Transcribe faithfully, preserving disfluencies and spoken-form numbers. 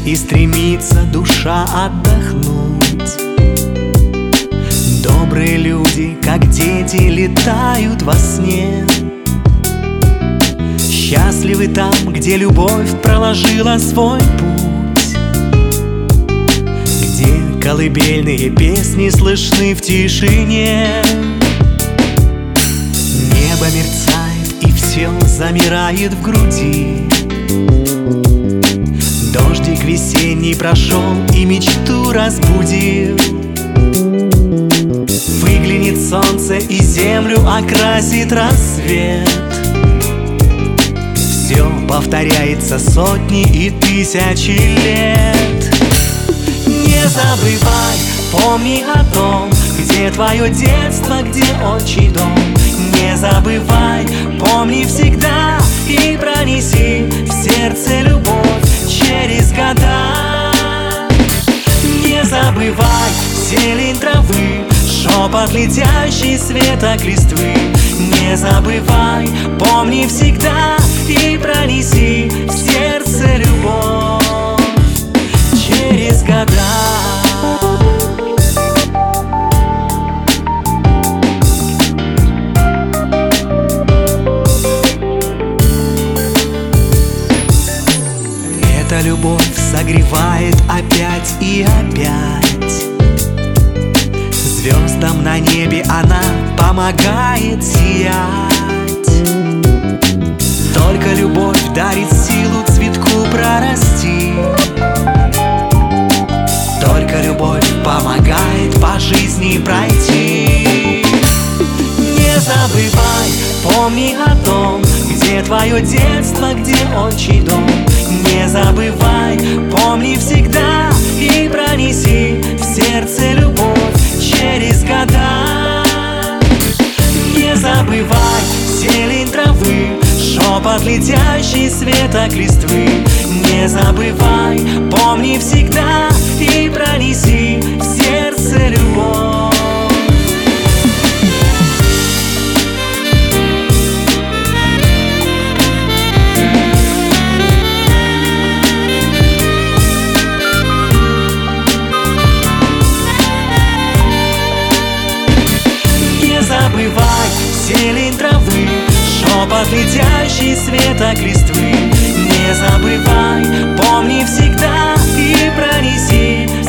и стремится душа отдохнуть. Добрые люди, как дети, летают во сне. Счастливы там, где любовь проложила свой путь, где колыбельные песни слышны в тишине. Небо мерцает, и все замирает в груди. Дождик весенний прошел и мечту разбудил. Выглянет солнце и землю окрасит рассвет. Все повторяется сотни и тысячи лет. Не забывай, помни о том, где твое детство, где отчий дом. Не забывай, помни всегда и пронеси в сердце любовь через года. Не забывай зелень травы, шепот летящий светок листвы. Не забывай, помни всегда и пронеси в сердце любовь через года. Эта любовь согревает опять и опять. Звездам на небе она помогает сиять. Только любовь дарит силу цветку прорасти. Только любовь помогает по жизни пройти. Не забывай, помни о том, где твое детство, где отчий дом. Не забывай, помни всегда и пронеси в сердце любовь через года. Не забывай зелень травы, шепот летящий светок листвы. Не забывай, помни всегда и пронеси в сердце любовь. Забывай зелень травы, шепот летящий светок листвы. Не забывай, помни всегда и пронеси